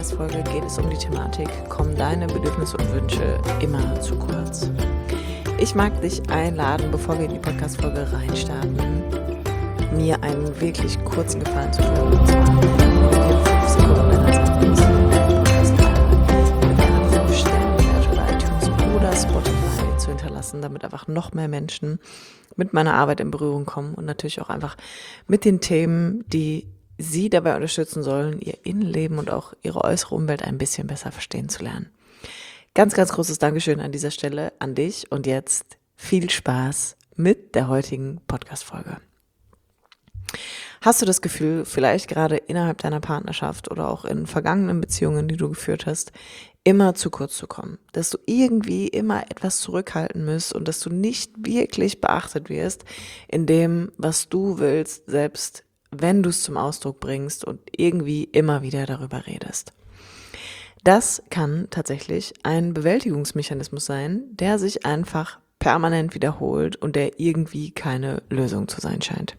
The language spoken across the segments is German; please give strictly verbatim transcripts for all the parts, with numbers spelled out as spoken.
Podcast-Folge geht es um die Thematik: Kommen deine Bedürfnisse und Wünsche immer zu kurz? Ich mag dich einladen, bevor wir in die Podcast-Folge reinstarten, mir einen wirklich kurzen Gefallen zu tun. Und zwar, wenn du dir fünf Sekunden deiner Zeit nimmst, den Podcast mit einer fünf Sterne bei iTunes oder Spotify zu hinterlassen, damit einfach noch mehr Menschen mit meiner Arbeit in Berührung kommen und natürlich auch einfach mit den Themen, die sie dabei unterstützen sollen, ihr Innenleben und auch ihre äußere Umwelt ein bisschen besser verstehen zu lernen. Ganz, ganz großes Dankeschön an dieser Stelle an dich und jetzt viel Spaß mit der heutigen Podcast-Folge. Hast du das Gefühl, vielleicht gerade innerhalb deiner Partnerschaft oder auch in vergangenen Beziehungen, die du geführt hast, immer zu kurz zu kommen? Dass du irgendwie immer etwas zurückhalten musst und dass du nicht wirklich beachtet wirst in dem, was du willst, selbst wenn du es zum Ausdruck bringst und irgendwie immer wieder darüber redest. Das kann tatsächlich ein Bewältigungsmechanismus sein, der sich einfach permanent wiederholt und der irgendwie keine Lösung zu sein scheint.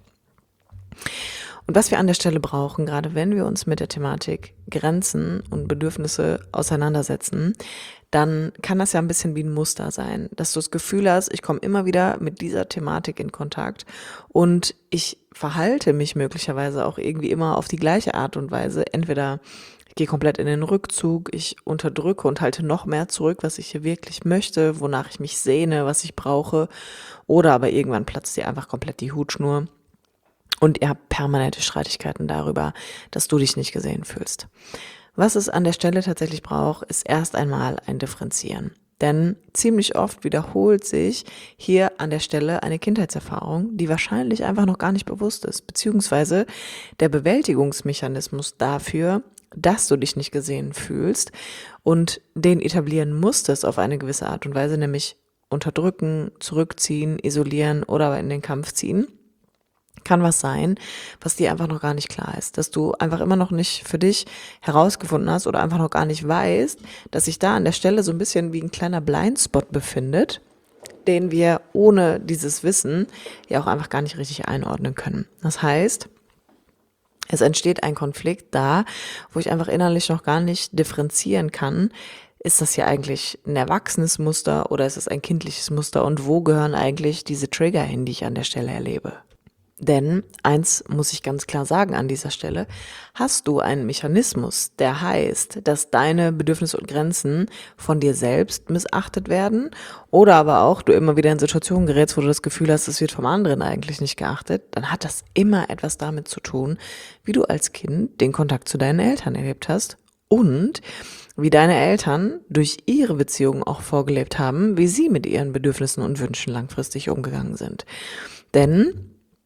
Und was wir an der Stelle brauchen, gerade wenn wir uns mit der Thematik Grenzen und Bedürfnisse auseinandersetzen, dann kann das ja ein bisschen wie ein Muster sein, dass du das Gefühl hast, ich komme immer wieder mit dieser Thematik in Kontakt und ich verhalte mich möglicherweise auch irgendwie immer auf die gleiche Art und Weise. Entweder ich gehe komplett in den Rückzug, ich unterdrücke und halte noch mehr zurück, was ich hier wirklich möchte, wonach ich mich sehne, was ich brauche, oder aber irgendwann platzt dir einfach komplett die Hutschnur. Und ihr habt permanente Streitigkeiten darüber, dass du dich nicht gesehen fühlst. Was es an der Stelle tatsächlich braucht, ist erst einmal ein Differenzieren. Denn ziemlich oft wiederholt sich hier an der Stelle eine Kindheitserfahrung, die wahrscheinlich einfach noch gar nicht bewusst ist, beziehungsweise der Bewältigungsmechanismus dafür, dass du dich nicht gesehen fühlst und den etablieren musstest auf eine gewisse Art und Weise, nämlich unterdrücken, zurückziehen, isolieren oder aber in den Kampf ziehen. Kann was sein, was dir einfach noch gar nicht klar ist, dass du einfach immer noch nicht für dich herausgefunden hast oder einfach noch gar nicht weißt, dass sich da an der Stelle so ein bisschen wie ein kleiner Blindspot befindet, den wir ohne dieses Wissen ja auch einfach gar nicht richtig einordnen können. Das heißt, es entsteht ein Konflikt da, wo ich einfach innerlich noch gar nicht differenzieren kann. Ist das hier eigentlich ein erwachsenes Muster oder ist es ein kindliches Muster und wo gehören eigentlich diese Trigger hin, die ich an der Stelle erlebe? Denn eins muss ich ganz klar sagen an dieser Stelle: Hast du einen Mechanismus, der heißt, dass deine Bedürfnisse und Grenzen von dir selbst missachtet werden oder aber auch du immer wieder in Situationen gerätst, wo du das Gefühl hast, es wird vom anderen eigentlich nicht geachtet, dann hat das immer etwas damit zu tun, wie du als Kind den Kontakt zu deinen Eltern erlebt hast und wie deine Eltern durch ihre Beziehungen auch vorgelebt haben, wie sie mit ihren Bedürfnissen und Wünschen langfristig umgegangen sind. Denn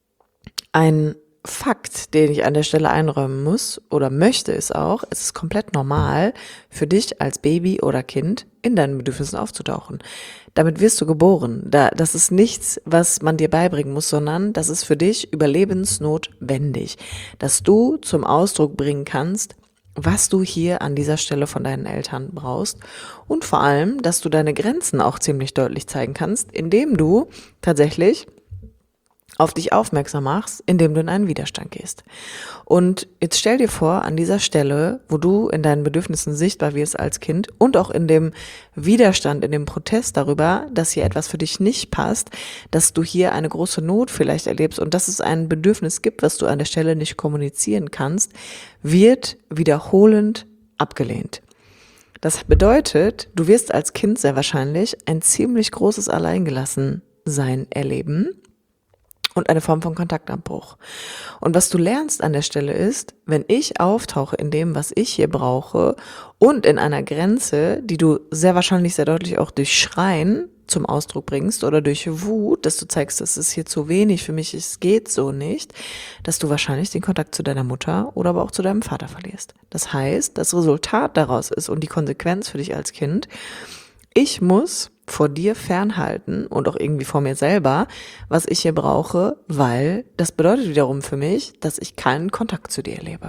ein Fakt, den ich an der Stelle einräumen muss oder möchte, ist auch, es ist komplett normal für dich als Baby oder Kind in deinen Bedürfnissen aufzutauchen. Damit wirst du geboren. Da, das ist nichts, was man dir beibringen muss, sondern das ist für dich überlebensnotwendig, dass du zum Ausdruck bringen kannst, was du hier an dieser Stelle von deinen Eltern brauchst und vor allem, dass du deine Grenzen auch ziemlich deutlich zeigen kannst, indem du tatsächlich auf dich aufmerksam machst, indem du in einen Widerstand gehst. Und jetzt stell dir vor, an dieser Stelle, wo du in deinen Bedürfnissen sichtbar wirst als Kind und auch in dem Widerstand, in dem Protest darüber, dass hier etwas für dich nicht passt, dass du hier eine große Not vielleicht erlebst und dass es ein Bedürfnis gibt, was du an der Stelle nicht kommunizieren kannst, wird wiederholend abgelehnt. Das bedeutet, du wirst als Kind sehr wahrscheinlich ein ziemlich großes Alleingelassensein erleben und eine Form von Kontaktabbruch. Und was du lernst an der Stelle ist, wenn ich auftauche in dem, was ich hier brauche und in einer Grenze, die du sehr wahrscheinlich sehr deutlich auch durch Schreien zum Ausdruck bringst oder durch Wut, dass du zeigst, das ist hier zu wenig für mich, es geht so nicht, dass du wahrscheinlich den Kontakt zu deiner Mutter oder aber auch zu deinem Vater verlierst. Das heißt, das Resultat daraus ist und die Konsequenz für dich als Kind: Ich muss vor dir fernhalten und auch irgendwie vor mir selber, was ich hier brauche, weil das bedeutet wiederum für mich, dass ich keinen Kontakt zu dir erlebe.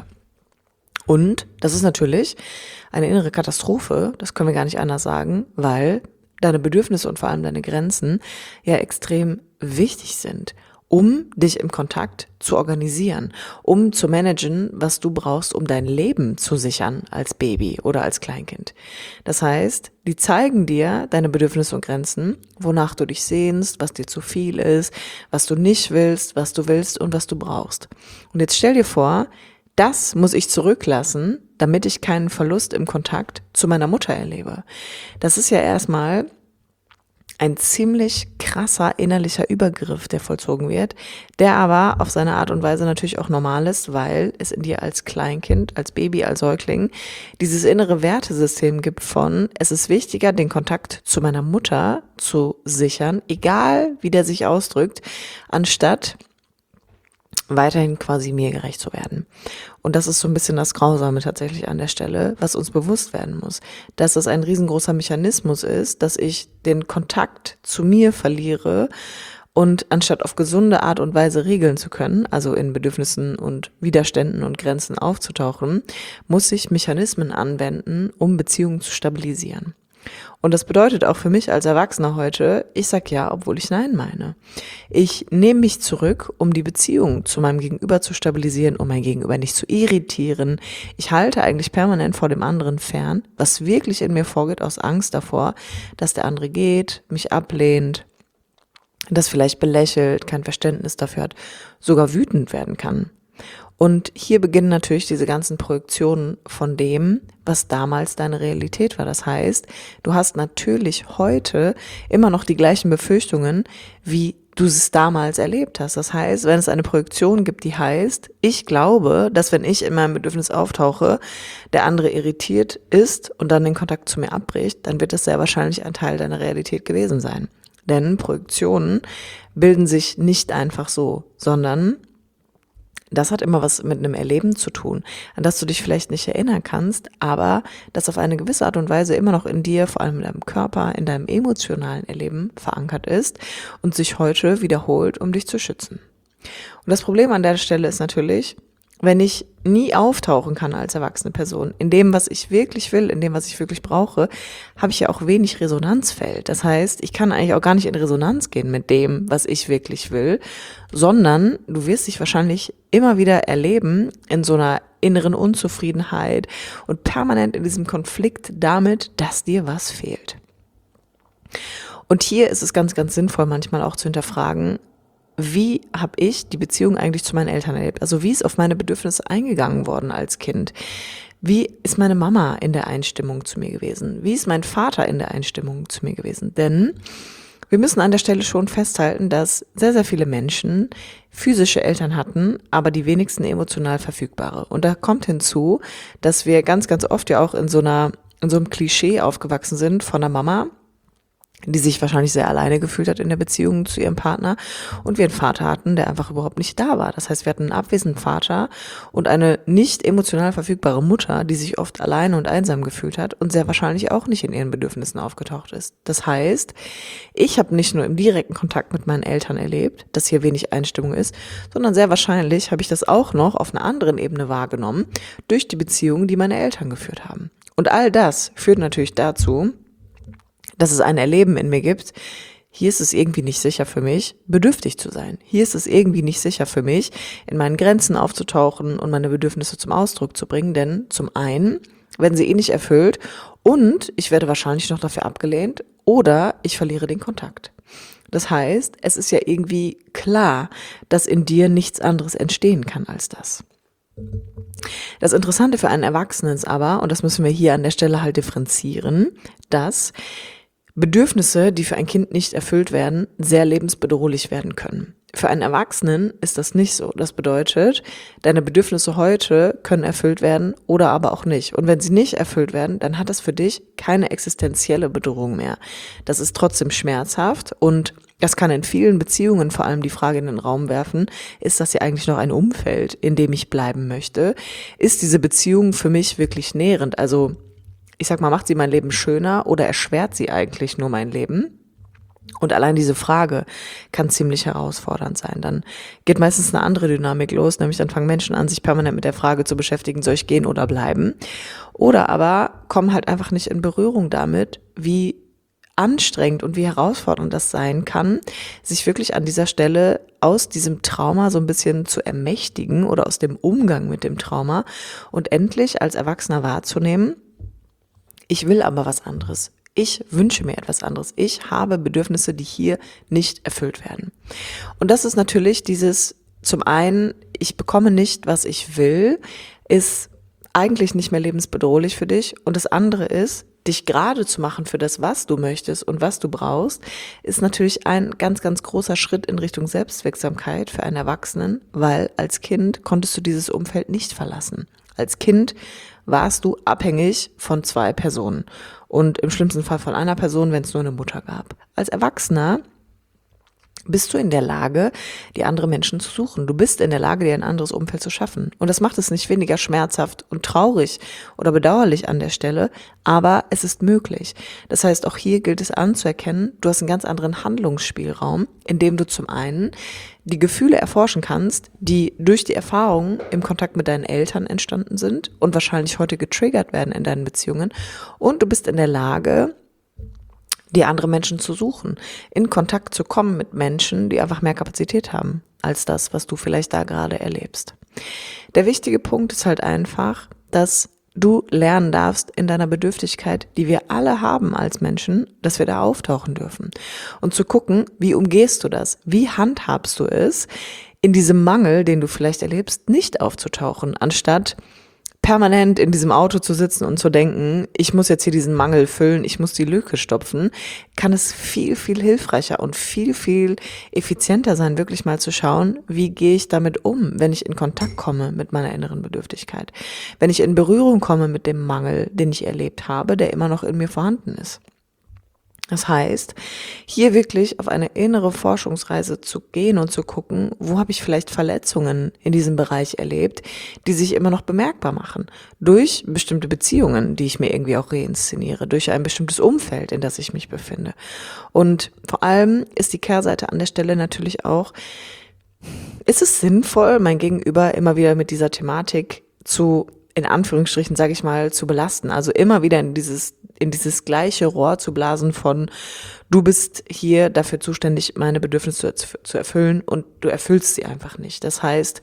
Und das ist natürlich eine innere Katastrophe, das können wir gar nicht anders sagen, weil deine Bedürfnisse und vor allem deine Grenzen ja extrem wichtig sind. um dich im Kontakt zu organisieren, um zu managen, was du brauchst, um dein Leben zu sichern als Baby oder als Kleinkind. Das heißt, die zeigen dir deine Bedürfnisse und Grenzen, wonach du dich sehnst, was dir zu viel ist, was du nicht willst, was du willst und was du brauchst. Und jetzt stell dir vor, das muss ich zurücklassen, damit ich keinen Verlust im Kontakt zu meiner Mutter erlebe. Das ist ja erstmal ein ziemlich krasser innerlicher Übergriff, der vollzogen wird, der aber auf seine Art und Weise natürlich auch normal ist, weil es in dir als Kleinkind, als Baby, als Säugling dieses innere Wertesystem gibt von, es ist wichtiger, den Kontakt zu meiner Mutter zu sichern, egal wie der sich ausdrückt, anstatt weiterhin quasi mir gerecht zu werden. Und das ist so ein bisschen das Grausame tatsächlich an der Stelle, was uns bewusst werden muss, dass es ein riesengroßer Mechanismus ist, dass ich den Kontakt zu mir verliere und anstatt auf gesunde Art und Weise regeln zu können, also in Bedürfnissen und Widerständen und Grenzen aufzutauchen, muss ich Mechanismen anwenden, um Beziehungen zu stabilisieren. Und das bedeutet auch für mich als Erwachsener heute, ich sag ja, obwohl ich nein meine. Ich nehme mich zurück, um die Beziehung zu meinem Gegenüber zu stabilisieren, um mein Gegenüber nicht zu irritieren. Ich halte eigentlich permanent vor dem anderen fern, was wirklich in mir vorgeht aus Angst davor, dass der andere geht, mich ablehnt, das vielleicht belächelt, kein Verständnis dafür hat, sogar wütend werden kann. Und hier beginnen natürlich diese ganzen Projektionen von dem, was damals deine Realität war. Das heißt, du hast natürlich heute immer noch die gleichen Befürchtungen, wie du es damals erlebt hast. Das heißt, wenn es eine Projektion gibt, die heißt, ich glaube, dass wenn ich in meinem Bedürfnis auftauche, der andere irritiert ist und dann den Kontakt zu mir abbricht, dann wird das sehr wahrscheinlich ein Teil deiner Realität gewesen sein. Denn Projektionen bilden sich nicht einfach so, sondern das hat immer was mit einem Erleben zu tun, an das du dich vielleicht nicht erinnern kannst, aber das auf eine gewisse Art und Weise immer noch in dir, vor allem in deinem Körper, in deinem emotionalen Erleben verankert ist und sich heute wiederholt, um dich zu schützen. Und das Problem an der Stelle ist natürlich, wenn ich nie auftauchen kann als erwachsene Person, in dem, was ich wirklich will, in dem, was ich wirklich brauche, habe ich ja auch wenig Resonanzfeld. Das heißt, ich kann eigentlich auch gar nicht in Resonanz gehen mit dem, was ich wirklich will, sondern du wirst dich wahrscheinlich immer wieder erleben in so einer inneren Unzufriedenheit und permanent in diesem Konflikt damit, dass dir was fehlt. Und hier ist es ganz, ganz sinnvoll, manchmal auch zu hinterfragen, wie habe ich die Beziehung eigentlich zu meinen Eltern erlebt? Also wie ist auf meine Bedürfnisse eingegangen worden als Kind? Wie ist meine Mama in der Einstimmung zu mir gewesen? Wie ist mein Vater in der Einstimmung zu mir gewesen? Denn wir müssen an der Stelle schon festhalten, dass sehr, sehr viele Menschen physische Eltern hatten, aber die wenigsten emotional verfügbare. Und da kommt hinzu, dass wir ganz, ganz oft ja auch in so einer, in so einem Klischee aufgewachsen sind von der Mama, die sich wahrscheinlich sehr alleine gefühlt hat in der Beziehung zu ihrem Partner und wir einen Vater hatten, der einfach überhaupt nicht da war. Das heißt, wir hatten einen abwesenden Vater und eine nicht emotional verfügbare Mutter, die sich oft alleine und einsam gefühlt hat und sehr wahrscheinlich auch nicht in ihren Bedürfnissen aufgetaucht ist. Das heißt, ich habe nicht nur im direkten Kontakt mit meinen Eltern erlebt, dass hier wenig Einstimmung ist, sondern sehr wahrscheinlich habe ich das auch noch auf einer anderen Ebene wahrgenommen, durch die Beziehungen, die meine Eltern geführt haben. Und all das führt natürlich dazu, dass es ein Erleben in mir gibt, hier ist es irgendwie nicht sicher für mich, bedürftig zu sein. Hier ist es irgendwie nicht sicher für mich, in meinen Grenzen aufzutauchen und meine Bedürfnisse zum Ausdruck zu bringen, denn zum einen werden sie eh nicht erfüllt und ich werde wahrscheinlich noch dafür abgelehnt oder ich verliere den Kontakt. Das heißt, es ist ja irgendwie klar, dass in dir nichts anderes entstehen kann als das. Das Interessante für einen Erwachsenen ist aber, und das müssen wir hier an der Stelle halt differenzieren, dass Bedürfnisse, die für ein Kind nicht erfüllt werden, sehr lebensbedrohlich werden können. Für einen Erwachsenen ist das nicht so. Das bedeutet, deine Bedürfnisse heute können erfüllt werden oder aber auch nicht. Und wenn sie nicht erfüllt werden, dann hat das für dich keine existenzielle Bedrohung mehr. Das ist trotzdem schmerzhaft und das kann in vielen Beziehungen vor allem die Frage in den Raum werfen, ist das ja eigentlich noch ein Umfeld, in dem ich bleiben möchte? Ist diese Beziehung für mich wirklich nährend? Also ich sag mal, macht sie mein Leben schöner oder erschwert sie eigentlich nur mein Leben? Und allein diese Frage kann ziemlich herausfordernd sein. Dann geht meistens eine andere Dynamik los, nämlich dann fangen Menschen an, sich permanent mit der Frage zu beschäftigen, soll ich gehen oder bleiben? Oder aber kommen halt einfach nicht in Berührung damit, wie anstrengend und wie herausfordernd das sein kann, sich wirklich an dieser Stelle aus diesem Trauma so ein bisschen zu ermächtigen oder aus dem Umgang mit dem Trauma und endlich als Erwachsener wahrzunehmen, ich will aber was anderes. Ich wünsche mir etwas anderes. Ich habe Bedürfnisse, die hier nicht erfüllt werden. Und das ist natürlich dieses, zum einen, ich bekomme nicht, was ich will, ist eigentlich nicht mehr lebensbedrohlich für dich. Und das andere ist, dich gerade zu machen für das, was du möchtest und was du brauchst, ist natürlich ein ganz, ganz großer Schritt in Richtung Selbstwirksamkeit für einen Erwachsenen, weil als Kind konntest du dieses Umfeld nicht verlassen. Als Kind warst du abhängig von zwei Personen und im schlimmsten Fall von einer Person, wenn es nur eine Mutter gab. Als Erwachsener bist du in der Lage, die andere Menschen zu suchen. Du bist in der Lage, dir ein anderes Umfeld zu schaffen. Und das macht es nicht weniger schmerzhaft und traurig oder bedauerlich an der Stelle, aber es ist möglich. Das heißt, auch hier gilt es anzuerkennen, du hast einen ganz anderen Handlungsspielraum, in dem du zum einen die Gefühle erforschen kannst, die durch die Erfahrungen im Kontakt mit deinen Eltern entstanden sind und wahrscheinlich heute getriggert werden in deinen Beziehungen. Und du bist in der Lage, die andere Menschen zu suchen, in Kontakt zu kommen mit Menschen, die einfach mehr Kapazität haben als das, was du vielleicht da gerade erlebst. Der wichtige Punkt ist halt einfach, dass du lernen darfst in deiner Bedürftigkeit, die wir alle haben als Menschen, dass wir da auftauchen dürfen. Und zu gucken, wie umgehst du das? Wie handhabst du es, in diesem Mangel, den du vielleicht erlebst, nicht aufzutauchen, anstatt permanent in diesem Auto zu sitzen und zu denken, ich muss jetzt hier diesen Mangel füllen, ich muss die Lücke stopfen, kann es viel, viel hilfreicher und viel, viel effizienter sein, wirklich mal zu schauen, wie gehe ich damit um, wenn ich in Kontakt komme mit meiner inneren Bedürftigkeit, wenn ich in Berührung komme mit dem Mangel, den ich erlebt habe, der immer noch in mir vorhanden ist. Das heißt, hier wirklich auf eine innere Forschungsreise zu gehen und zu gucken, wo habe ich vielleicht Verletzungen in diesem Bereich erlebt, die sich immer noch bemerkbar machen. Durch bestimmte Beziehungen, die ich mir irgendwie auch reinszeniere, durch ein bestimmtes Umfeld, in das ich mich befinde. Und vor allem ist die Kehrseite an der Stelle natürlich auch, ist es sinnvoll, mein Gegenüber immer wieder mit dieser Thematik zu, in Anführungsstrichen, sage ich mal, zu belasten. Also immer wieder in dieses in dieses gleiche Rohr zu blasen von, du bist hier dafür zuständig, meine Bedürfnisse zu, zu erfüllen und du erfüllst sie einfach nicht. Das heißt,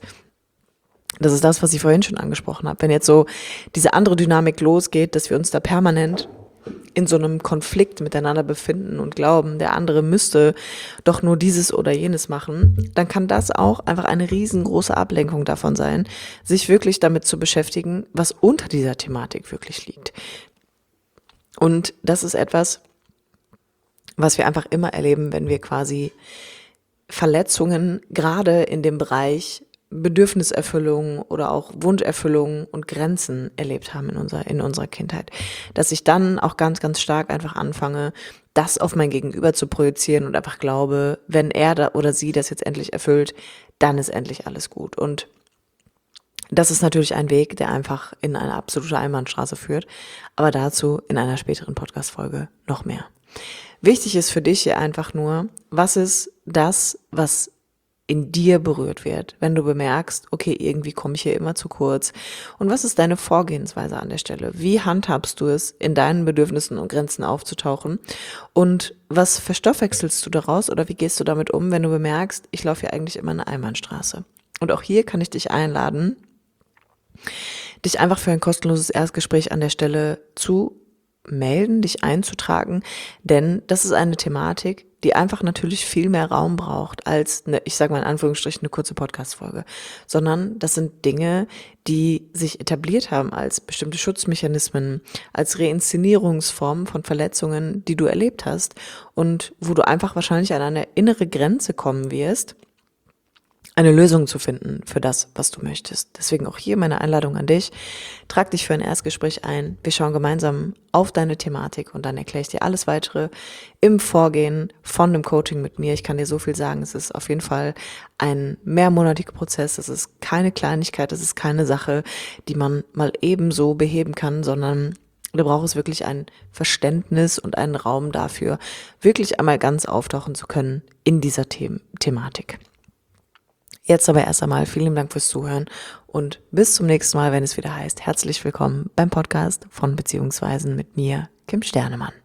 das ist das, was ich vorhin schon angesprochen habe. Wenn jetzt so diese andere Dynamik losgeht, dass wir uns da permanent in so einem Konflikt miteinander befinden und glauben, der andere müsste doch nur dieses oder jenes machen, dann kann das auch einfach eine riesengroße Ablenkung davon sein, sich wirklich damit zu beschäftigen, was unter dieser Thematik wirklich liegt. Und das ist etwas, was wir einfach immer erleben, wenn wir quasi Verletzungen gerade in dem Bereich Bedürfniserfüllung oder auch Wunscherfüllung und Grenzen erlebt haben in unserer, in unserer Kindheit. Dass ich dann auch ganz, ganz stark einfach anfange, das auf mein Gegenüber zu projizieren und einfach glaube, wenn er da oder sie das jetzt endlich erfüllt, dann ist endlich alles gut. Und das ist natürlich ein Weg, der einfach in eine absolute Einbahnstraße führt, aber dazu in einer späteren Podcast-Folge noch mehr. Wichtig ist für dich hier einfach nur, was ist das, was in dir berührt wird, wenn du bemerkst, okay, irgendwie komme ich hier immer zu kurz. Und was ist deine Vorgehensweise an der Stelle? Wie handhabst du es, in deinen Bedürfnissen und Grenzen aufzutauchen? Und was verstoffwechselst du daraus oder wie gehst du damit um, wenn du bemerkst, ich laufe hier eigentlich immer eine Einbahnstraße? Und auch hier kann ich dich einladen, dich einfach für ein kostenloses Erstgespräch an der Stelle zu melden, dich einzutragen, denn das ist eine Thematik, die einfach natürlich viel mehr Raum braucht als eine, ich sage mal in Anführungsstrichen, eine kurze Podcast-Folge, sondern das sind Dinge, die sich etabliert haben als bestimmte Schutzmechanismen, als Reinszenierungsformen von Verletzungen, die du erlebt hast und wo du einfach wahrscheinlich an eine innere Grenze kommen wirst, eine Lösung zu finden für das, was du möchtest. Deswegen auch hier meine Einladung an dich. Trag dich für ein Erstgespräch ein. Wir schauen gemeinsam auf deine Thematik und dann erkläre ich dir alles weitere im Vorgehen von dem Coaching mit mir. Ich kann dir so viel sagen. Es ist auf jeden Fall ein mehrmonatiger Prozess. Es ist keine Kleinigkeit. Es ist keine Sache, die man mal ebenso beheben kann, sondern du brauchst wirklich ein Verständnis und einen Raum dafür, wirklich einmal ganz auftauchen zu können in dieser The- Thematik. Jetzt aber erst einmal vielen Dank fürs Zuhören und bis zum nächsten Mal, wenn es wieder heißt, herzlich willkommen beim Podcast von Beziehungsweisen mit mir, Kim Sternemann.